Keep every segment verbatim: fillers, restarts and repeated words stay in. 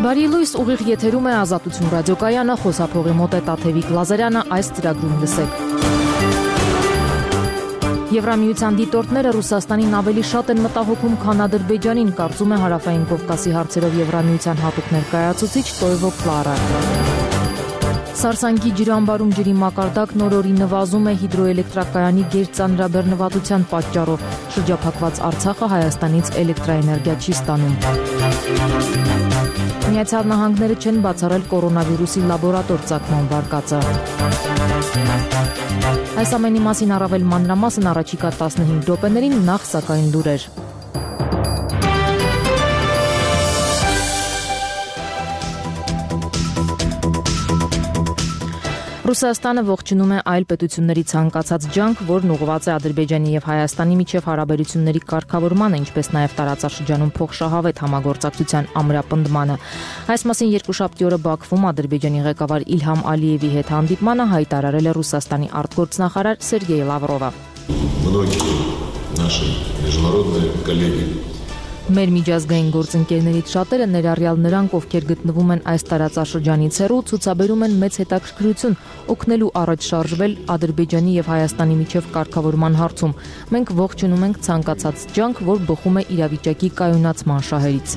Բարի լույս, ուղիղ եթերում է Ազատություն ռադիոկայանը, խոսափողի մոտ է Տաթևիկ Լազարյանը, այս ծրագրում լսեք։ Եվրամիության դիտորդները Ռուսաստանին ավելի շատ են մտահոգում, քան Ադրբեջանին, կարծում է Հարավային Կովկասի հարցերով Եվրամիության հատուկ ներկայացուցիչ Տոյվո Կլարա։ Սարսանգի ջրամբարում ջրի մակարդակն օր-օրի նվազում է հիդրոէլեկտրակայանի գերծանրաբեռնվածության պատճառով։ Շրջափակված Արցախը Հայաստանից էլեկտրաէներգիա չի ստանում։ Միացյալ Նահանգները չեն բացառել կորոնավիրուսի լաբորատոր ծագման վարկածը։ Այս ամենի մասին առավել մանրամասն առաջիկա տասնհինգ րոպեներին, նախ սակայն լուրեր։ Ռուսաստանը ողջունում է այլ պետությունների ցանկացած ջանք, որն ուղղված է Ադրբեջանի եւ Հայաստանի միջև հարաբերությունների կարգավորմանը, ինչպես նաեւ տարածաշրջանում փոխշահավետ համագործակցության ամրապնդմանը։ Այս մասին երկուշաբթի օրը Բաքվում Ադրբեջանի ղեկավար Իլհամ Ալիևի հետ հանդիպմանը հայտարարել է Ռուսաստանի արտգործնախարար Սերգեյ Լավրովը։ Մեր միջազգային գործընկերներից շատերը, ներառյալ նրանք, ովքեր գտնվում են այս տարածաշրջանից հեռու, ցուցաբերում են մեծ հետաքրքրություն օգնելու առաջ շարժվել Ադրբեջանի եւ Հայաստանի միջև կարգավորման հարցում։ Մենք ողջունում ենք ցանկացած ջանք, որ բխում է իրավիճակի կայունացման շահերից։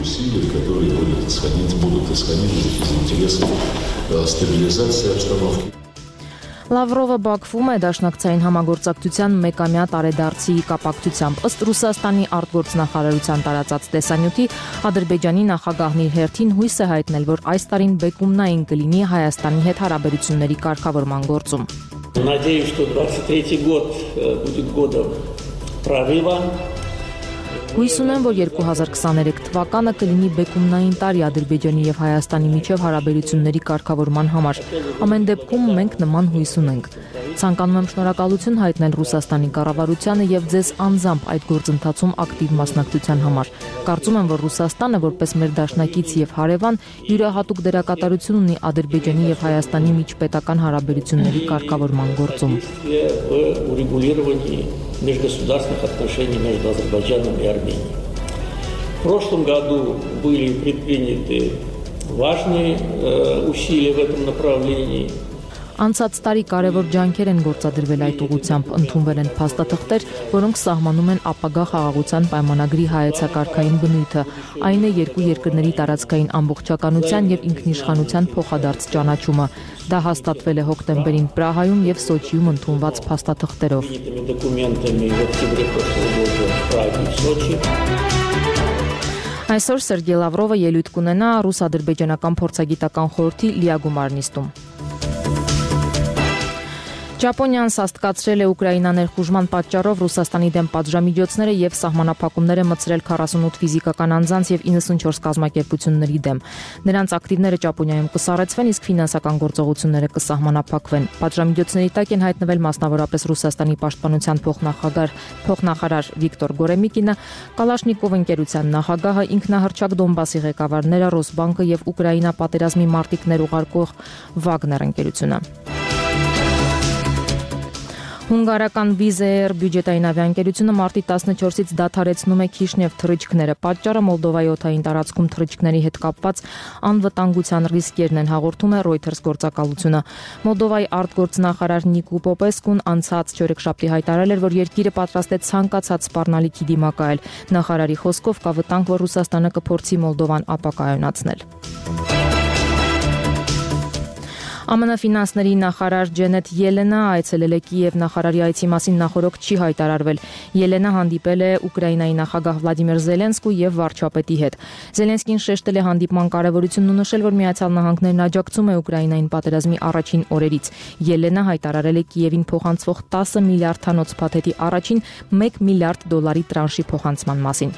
Լավրովը Բաքվում է դաշնակցային համագործակցության մեկամյա տարեդարձի կապակցությամբ։ Ըստ Ռուսաստանի արտգործնախարարության տարածած տեսանյութի, Ադրբեջանի նախագահն իր հերթին հույս է հայտնել, որ այս տարին բեկումնային կլինի Հայաստանի հետ հարաբերությունների կարգավորման գործում։ Надеюсь, что двадцать третий год будет годом прорыва. Հույս ունեմ, որ երկու հազար քսաներեք թվականը կլինի բեկումնային տարի Ադրբեջանի եւ Հայաստանի միջև հարաբերությունների կարգավորման համար։ Ամեն դեպքում մենք նման հույս ունենք։ Ցանկանում եմ շնորհակալություն հայտնել Ռուսաստանի կառավարությանը եւ ձեզ անձամբ այդ գործընթացում ակտիվ մասնակցության համար։ Կարծում եմ, որ Ռուսաստանը, որպես մեր դաշնակից եւ հարևան, յուրահատուկ դերակատարություն ունի Ադրբեջանի եւ Հայաստանի միջպետական հարաբերությունների կարգավորման գործում։ Межгосударственных отношений между Азербайджаном и Арменией. В прошлом году были предприняты важные э, усилия в этом направлении. Անցած տարի կարևոր ջանքեր են գործադրվել այդ ուղղությամբ, ընդունվել են փաստաթղթեր, որոնք սահմանում են ապագա խաղաղության պայմանագրի հայեցակարգային բնույթը, այն է երկու երկրների տարածքային ամբողջականության եւ ինքնիշխանության փոխադարձ ճանաչումը։ Դա հաստատվել է հոկտեմբերին Պրահայում եւ Սոչիում ընդունված փաստաթղթերով։ Այսօր Սերգեյ Լավրովը ելույթ կունենա ռուս-ադրբեջանական փորձագիտական խորհրդի լիագումար նիստում։ Ճապոնիան սաստկացրել է Ուկրաինա ներխուժման պատճառով Ռուսաստանի դեմ պատժամիջոցները եւ սահմանափակումներ է մտցրել քառասունութ ֆիզիկական անձանց եւ իննսունչորս կազմակերպությունների դեմ։ Նրանց ակտիվները Ճապոնիայում կսառեցվեն, իսկ ֆինանսական գործողությունները կսահմանափակվեն։ Պատժամիջոցների տակ են հայտնվել մասնավորապես Ռուսաստանի պաշտպանության փոխնախագահ փոխնախարար Վիկտոր Գորեմիկինը, Կալաշնիկով ընկերության նախագահը, ինքնահռչակ Դոնբասի ղեկավարները, Ռոսբանկը եւ Ուկրաինա պատերազմի մարտիկներ ուղարկող Վագներ ընկերությունը։ Հունգարական Wizz Air բյուջետային ավիաընկերությունը մարտի տասնչորսից դադարեցնում է Քիշնև թռիչքները։ Պատճառը Մոլդովայի օդային տարածքում թռիչքների հետ կապված անվտանգության ռիսկերն են, հաղորդում է Reuters գործակալությունը։ Մոլդովայի արտգործնախարար Նիկու Պոպեսկուն անցած չորեքշաբթի հայտարարել էր, որ երկիրը պատրաստ է ցանկացած սպառնալիքի դիմակայել։ Նախարարի խոսքով կա վտանգ, որ Ռուսաստանը կփորձի Մոլդովան ապակայունացնել։ ԱՄՆ ֆինանսների նախարար Ջենեթ Ելենը այցելել է Կիև, նախարարի այցի մասին նախորդ չի հայտարարվել։ Ելենը հանդիպել է Ուկրաինայի նախագահ Վլադիմիր Զելենսկու եւ վարչապետի հետ։ Զելենսկին շեշտել է հանդիպման կարեւորությունն ու նշել, որ Միացյալ Նահանգներն աջակցում է Ուկրաինային պատերազմի առաջին օրերից։ Ելենը հայտարարել է Կիևին փոխանցվող տասը միլիարդանոց փաթեթի առաջին մեկ միլիարդ դոլարի տրանշի փոխանցման մասին։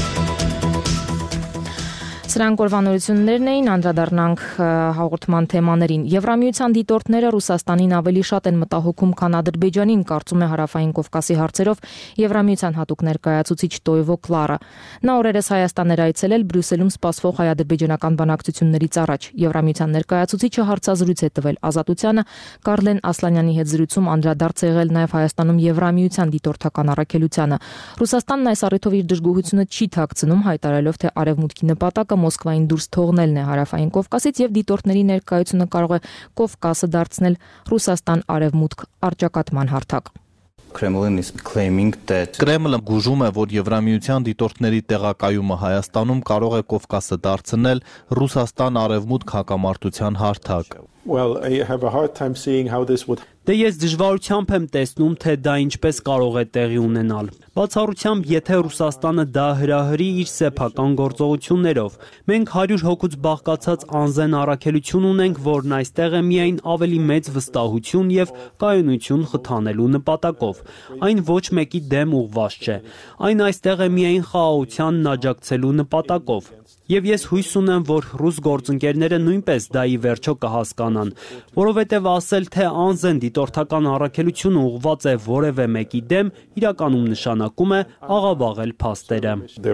Սրանք օրվանորություններն էին, անդրադառնանք հաղորդման թեմաներին։ Եվրամիության դիտորդները Ռուսաստանին ավելի շատ են մտահոգում, քան Ադրբեջանին, կարծում է Հարավային Կովկասի հարցերով Եվրամիության հատուկ ներկայացուցիչ Տոյվո Կլարա։ Նա օրերս Հայաստան էր այցելել Բրյուսելում սպասվող հայ-ադրբեջանական բանակցություններից առաջ։ Եվրամիության ներկայացուցիչը հարցազրույց է տվել Ազատությանը, Կարլեն Ասլանյանի հետ զրույցում անդրադարձ է եղել նաև Հայաստանում Եվրամիության դիտորդական առաքելությանը։ Ռուսաստանն այս առիթով իր դժգոհությունը չի թաքցնում, հայտարարելով, թե արևմուտքի նպատակը Մոսկվային դուրս թողնելն է Հարավային Կովկասից եւ դիտորդների ներկայությունը կարող է Կովկասը դարձնել Ռուսաստան արևմուտք առճակատման հարթակ։ Կրեմլը գուժում է, որ Եվրամիության դիտորդների տեղակայումը Հայաստանում կարող է Կովկասը դարձնել Ռուսաստան արևմուտք հակամարտության հարթակ։ Well, I have a hard time seeing how this would Դե ես դժվարությամբ եմ տեսնում, թե դա ինչպես կարող է տեղի ունենալ։ Բացառությամբ, եթե Ռուսաստանը դա հրահրի իր սեփական գործողություններով։ Մենք հարյուր հոգուց բաղկացած անզեն առաքելություն ունենք, որն այստեղ է միայն ավելի մեծ վստահություն եւ կայունություն խթանելու նպատակով։ Այն ոչ մեկի դեմ ուղղված չէ։ Այն այստեղ է միայն խաղաղությանն աջակցելու նպատակով։ Եվ ես հույս ունեմ, որ ռուս գործընկերները նույնպես դա ի վերջո կհասկանան, որովհետև ասել, թե անզեն դիտորդական առաքելությունը ուղղված է որևէ մեկի դեմ, իրականում նշանակում է աղավաղել փաստերը։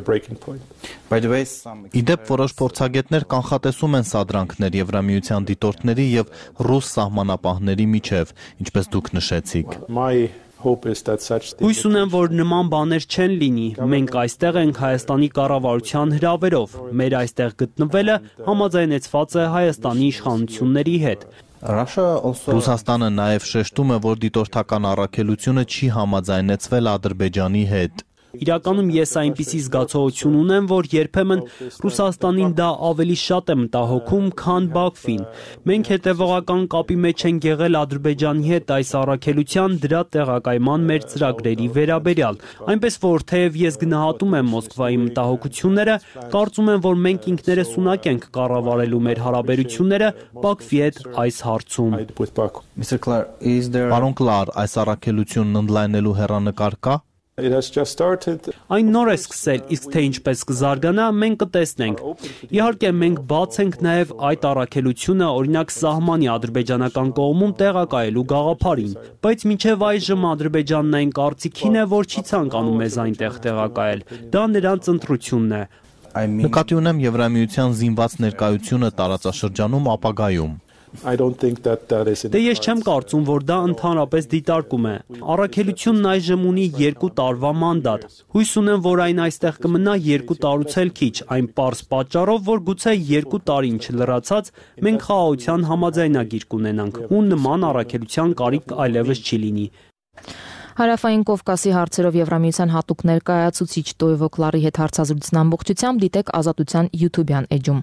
Իդեպ որոշ փորձագետներ կանխատեսում են սադրանքներ Եվրամիության դիտորդների եւ ռուս սահմանապահների միջև, ինչպես դուք նշեցիք։ Հույս ունեմ, որ նման բաներ չեն լինի, մենք այստեղ ենք Հայաստանի կառավարության հրավերով, մեր այստեղ գտնվելը համաձայնեցված է Հայաստանի իշխանությունների հետ։ Ռուսաստանը նաև շեշտում է, որ դիտորդական առաքելությունը չի համաձայնեցվել Ադրբեջանի հետ։ Իրականում ես այնպիսի զգացողություն ունեմ, որ երբեմն Ռուսաստանին դա ավելի շատ է մտահոգում, քան Բաքվին։ Մենք հետևողական կապի մեջ ենք եղել Ադրբեջանի հետ այս առաքելության դրա տեղակայման մեր ծրագրերի վերաբերյալ։ Այնպես որ թեև ես գնահատում եմ Մոսկվայի մտահոգությունները, կարծում եմ, որ մենք ինքներս ունակ ենք կառավարելու մեր հարաբերությունները Բաքվի հետ այս հարցում։ Պարոն Կլար, այս առաքելությունն ընդլայնելու հեռանկար կա։ Այն նոր է սկսել, իսկ թե ինչպես կզարգանա, մենք կտեսնենք։ Իհարկե, մենք բաց ենք նաև այդ առաքելությունը, օրինակ սահմանի ադրբեջանական կողմում տեղակայելու գաղափարին, բայց մինչև այժմ Ադրբեջանն այն կարծիքին է, որ չի ցանկանում մեզ այնտեղ տեղակայել։ Դա նրանց ընտրությունն է։ Նկատի ունեմ Եվրամիության զինված ներկայությունը տարածաշրջանում ապագայում։ Դե ես չեմ կարծում, որ դա ընդհանրապես դիտարկում է։ Առաքելությունն այժմ ունի երկու տարվա մանդատ։ Հույս ունեմ, որ այն այստեղ կմնա երկու տարուց էլ քիչ, այն պարզ պատճառով, որ գուցե երկու տարին չլրացած մենք խաղաղության համաձայնագիր կունենանք, ու նման առաքելության կարիք այլևս չի լինի։ Հարավային Կովկասի հարցերով Եվրամիության հատուկ ներկայացուցիչ Տոյվո Կլարի հետ հարցազրույցն ամբողջությամբ դիտեք Ազատության YouTube-յան էջում։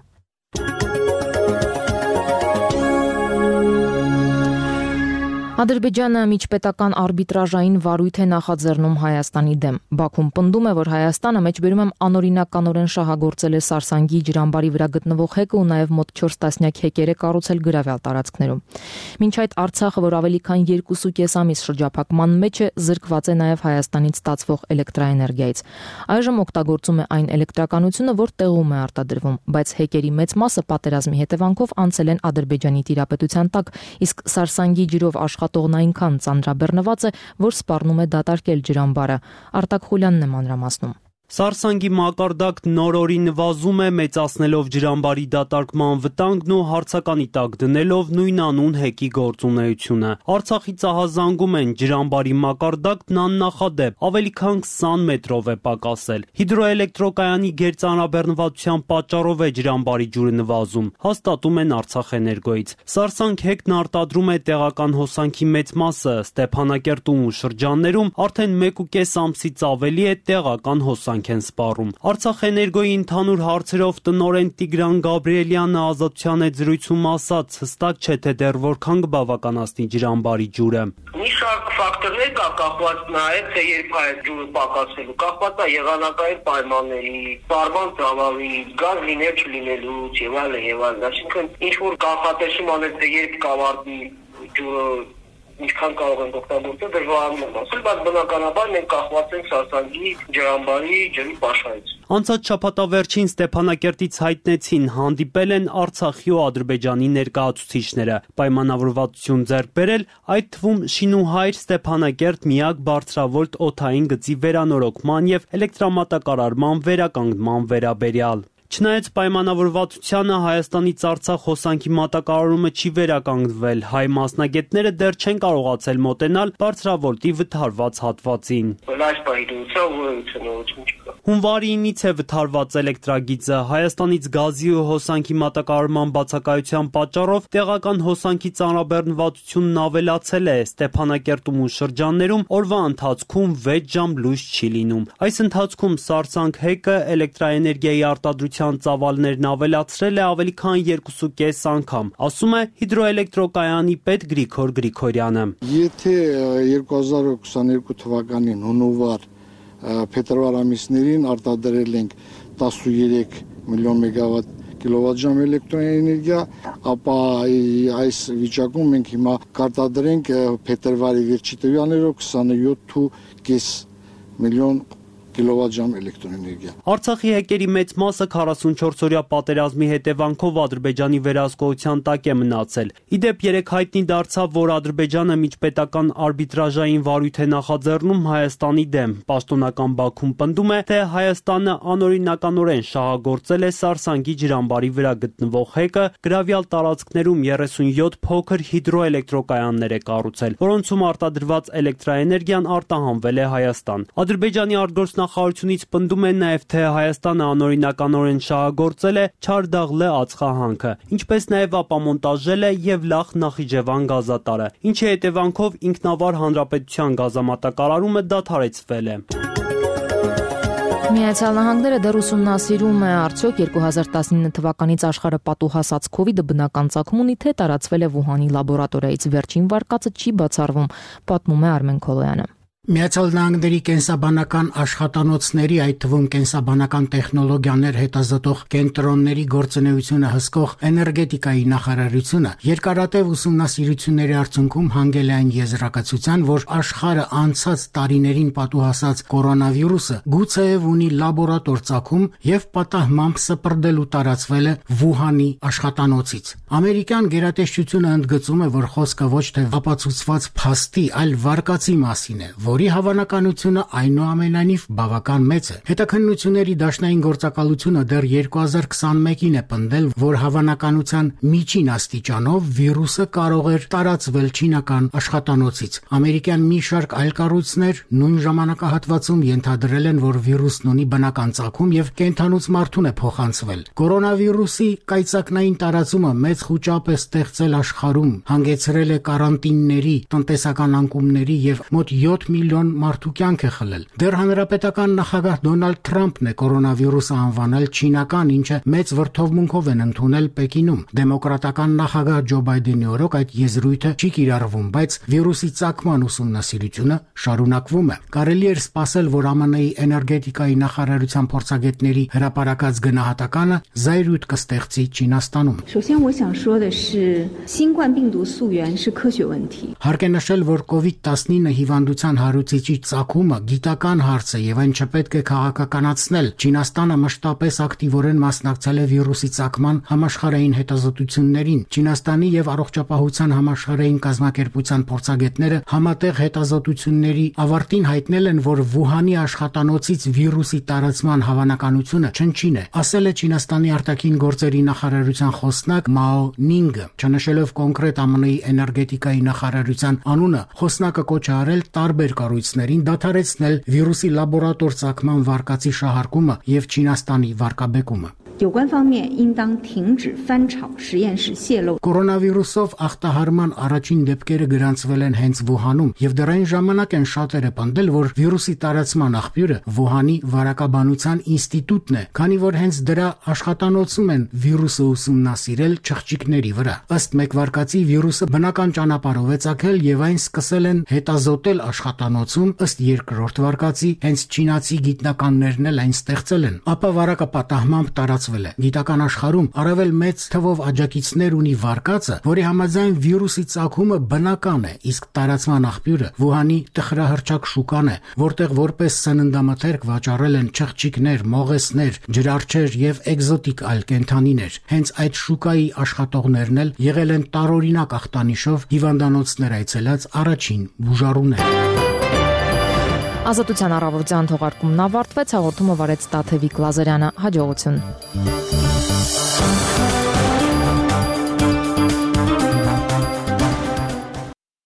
Ադրբեջանը միջպետական արբիտրաժային վարույթ է նախաձեռնում Հայաստանի դեմ։ Բաքուն պնդում է, որ Հայաստանը մեջբերում է անօրինականորեն շահագործել է Սարսանգի ջրամբարի վրա գտնվող հեկը ու նաև մոտ չորս տասնյակ հեկեր է կառուցել գրավյալ տարածքներում։ Մինչ այդ Արցախը, որ ավելի քան երկուսուկես ամիս շրջափակման մեջ է, զրկված է նաև Հայաստանից ստացվող էլեկտրաէներգիայից։ Այժմ օգտագործում է այն էլեկտրականությունը, որ տեղում է արտադրվում, բայց հեկերի մեծ մասը պատերազմի հետևանքով անցել են Ադրբեջանի տիրապետության տակ, իսկ Սարսանգի ջրով աշխատողն այնքան ծանրաբեռնված է, որ սպառնում է դատարկել ջրամբարը։ Արտակ Խուլյանն է մանրամասնում։ Սարսանգի մակարդակն նոր-օրի նվազում է, մեծացնելով ջրամբարի դատարկման վտանգն ու հարցականի տակ դնելով նույնանուն հեկի գործունեությունը։ Արցախից ահազանգում են, ջրամբարի մակարդակն աննախադեպ, ավելի քան քսան մետրով է պակասել։ Հիդրոէլեկտրոկայանի գերծանրաբեռնվածության պատճառով է ջրամբարի ջուրը նվազում, հաստատում են Արցախէներգոյից։ Սարսանգ հեկն արտադրում է տեղական հոսանքի մեծ մասը, Ստեփանակերտում ու շրջաններում արդեն մեկ ու կես ամսից ավելի է տեղական հոսանք են սպառում։ Արցախէներգոյի ընդհանուր հարցերով տնօրեն Տիգրան Գաբրիելյանը Ազատության հետ զրույցում ասաց, հստակ չէ թե դեռ որքան կբավականացնի ջրամբարի ջուրը։ Մի շարք ֆակտորներ կա կախված նայեք, թե երբ է ջուրը պակասելու, կախված է եղանակային պայմանների, սպառման ծավալի, գազ լինել չլինելուց եւ այլն եւ այլն։ Այսինքն ինչ որ կանխատեսում անել, թե երբ կավարտի ջուրը ինչքան կարող ենք օգտագործել, դժվարանում եմ ասել, բայց բնականաբար մենք կախված ենք Սարսանգի ջրամբարի ջրի պաշարից։ Անցած շաբաթավերջին Ստեփանակերտից հայտնեցին, հանդիպել են Արցախի ու Ադրբեջանի ներկայացուցիչները, պայմանավորվածություն ձեռք բերել, այդ թվում Շինուհայր Ստեփանակերտ միակ բարձրավոլտ օդային գծի վերանորոգման եւ էլեկտրամատակարարման վերականգնման վերաբերյալ։ Չնայած պայմանավորվածությանը Հայաստանից Արցախ հոսանքի մատակարարումը չի վերականգնվել, հայ մասնագետները դեռ չեն կարողացել մոտենալ բարձրավոլտի վթարված հատվածին։ Հունվարինից է վթարված էլեկտրագիծը։ Հայաստանից գազի ու հոսանքի մատակարարման բացակայության պատճառով տեղական հոսանքի ծանրաբեռնվածությունն ավելացել է։ Ստեփանակերտում ու շրջաններում օրվա ընթացքում վեց ժամ լույս չի լինում։ Այս ընթացքում Սարսանք ՀԵԿ-ը էլեկտրաէներգիայի արտադրության ծավալներն ավելացրել է ավելի քան երկուսուկես անգամ, ասում է հիդրոէլեկտրոկայանի պետ Գրիգոր Գրիգորյանը։ Եթե երկու հազար քսաներկու թվականին հունվար փետրվար ամիսներին արտադրել ենք տասնուերեք միլիոն մեգավատ կիլովատժամ էլեկտրոէներգիա, ապա այս վիճակում մենք հիմա կարտադրենք փետրվարի վերջի տվյալներով քսաներեք կես միլիոն կիլովատժամ էլեկտրոէներգիա։ Արցախի հեկերի մեծ մասը քառասունչորս օրյա պատերազմի հետևանքով Ադրբեջանի վերահսկողության տակ է մնացել։ Իդեպ երեք հայտնի դարձավ, որ Ադրբեջանը միջպետական արբիտրաժային վարույթ է նախաձեռնում Հայաստանի դեմ։ Պաշտոնական Բաքուն պնդում է, թե Հայաստանը անօրինականորեն շահագործել է Սարսանգի ջրամբարի վրա գտնվող ՀԵԿ-ը, գրավյալ տարածքներում երեսունյոթ փոքր հիդրոէլեկտրոկայաններ է կառուցել, որոնցում արտադրված էլեկտրաէներգիան արտահանվել է Հայաստան։ Ադրբեջանի արտգործնախարարությունից պնդում են նաև, թե Հայաստանը անօրինականորեն շահագործել է Չարդաղլե ածխահանքը, ինչպես նաև ապամոնտաժել է Եվլախ Նախիջևան գազատարը, ինչի հետևանքով ինքնավար հանրապետության գազամատակարարումը դադարեցվել է։ Միացյալ Նահանգները դեռ ուսումնասիրում է արդյոք երկու հազար տասնինը թվականից աշխարհը պատուհասած քովիդը բնական ծագում ունի, թե տարածվել է Վուհանի լաբորատորիայից։ Վերջին վարկածը չի բացառվում, պատմում է Արմեն Քոլոյանը։ Միացյալ Նահանգների կենսաբանական աշխատանոցների, այդ թվում կենսաբանական տեխնոլոգիաներ հետազոտող կենտրոնների գործունեությունը հսկող էներգետիկայի նախարարությունը երկարատև ուսումնասիրությունների արդյունքում հանգել է այն եզրակացության, որ աշխարհը անցած տարիներին պատուհասած կորոնավիրուսը գուցեև ունի լաբորատոր ծագում եւ պատահմամբ սպրդել ու տարածվել է Վուհանի աշխատանոցից։ Ամերիկյան գերատեսչությունը ընդգծում է, որ խոսքը ոչ թե ապացուցված փաստի, այլ վարկածի մասին է, որի հավանականությունը այնուամենայնիվ բավական մեծ է։ Հետաքննությունների դաշնային գործակալությունը դեռ երկու հազար քսանմեկին է պնդել, որ հավանականության միջին աստիճանով վիրուսը կարող էր տարածվել չինական աշխատանոցից։ Ամերիկյան մի շարք այլ կառույցներ նույն ժամանակահատվածում ենթադրել են, որ վիրուսն ունի բնական ծագում եւ կենդանուց մարդուն է փոխանցվել։ Կորոնավիրուսի կայծակնային տարածումը մեծ խուճապ է ստեղծել աշխարհում, հանգեցրել է կարանտինների, տնտեսական անկումների եւ մոտ յոթ միլիոն մարդու կյանք է խլել։ Դեռ հանրապետական նախագահ Դոնալդ Թրամփն է կորոնավիրուսը անվանել չինական, ինչը մեծ վրդովմունքով են ընդունել Պեկինում։ Դեմոկրատական նախագահ Ջո Բայդենի օրոք այդ եզրույթը չի կիրառվում, բայց վիրուսի ծագման ուսումնասիրությունը շարունակվում է։ Կարելի էր սպասել, որ ԱՄՆ-ի էներգետիկայի նախարարության փորձագետների հրապարակած գնահատականը զայրույթ կստեղծի Չինաստանում։ Հարկ է նշել, որ կովիդ տասնինը հիվանդության հարուցիչի ծագումը գիտական հարց է եւ այն չպետք է քաղաքականացնել։ Չինաստանը մշտապես ակտիվորեն մասնակցել է վիրուսի ծագման համաշխարհային հետազոտություններին։ Չինաստանի եւ առողջապահության համաշխարհային կազմակերպության փորձագետները համատեղ հետազոտությունների ավարտին հայտնել են, որ Վուհանի աշխատանոցից վիրուսի տարածման հավանականությունը չնչին է, ասել է Չինաստանի արտաքին գործերի նախարարության խոսնակ Մաո Նինգը։ Չնշելով կոնկրետ ԱՄՆ-ի էներգետիկայի նախարարության անունը, խոսնակը կոչ է արել տարբեր կառույցներին դադարեցնել վիրուսի լաբորատոր ծագման վարկածի շահարկումը եւ Չինաստանի վարկաբեկումը։ Կորոնավիրուսով ախտահարման առաջին դեպքերը գրանցվել են հենց Վուհանում եւ դեռ այն ժամանակ են շատերը պնդել, որ վիրուսի տարածման աղբյուրը Վուհանի վարակաբանության ինստիտուտն է, քանի որ հենց դրա աշխատանոցում են վիրուսը ուսումնասիրել չղջիկների վրա։ Ըստ մեկ վարկածի վիրուսը բնական ճանապարհով է ծագել եւ այն սկսել են հետազոտել աշխատանոցում, ըստ երկրորդ վարկածի հենց չինացի գիտնականներն էլ այն ստեղծել են։ Ապա վարակը պատահմամբ տարածվել է։ Գիտական աշխարհում առավել մեծ թվով աջակիցներ ունի վարկածը, որի համաձայն վիրուսի ծագումը բնական է, իսկ տարածման աղբյուրը Վուհանի տխրահռչակ շուկան է, որտեղ որպես սննդամթերք վաճառել են չղջիկներ, մողեսներ, ջրարչեր եւ էկզոտիկ այլ կենդանիներ։ Հենց այդ շուկայի աշխատողներն էլ եղել են տարօրինակ ախտանիշով հիվանդանոցներ այցելած առաջին բուժառուները։ Ազատության առավոտյան թողարկումն ավարտվեց, հաղորդումը վարեց Տաթևիկ Լազարյանը։ Հաջողություն։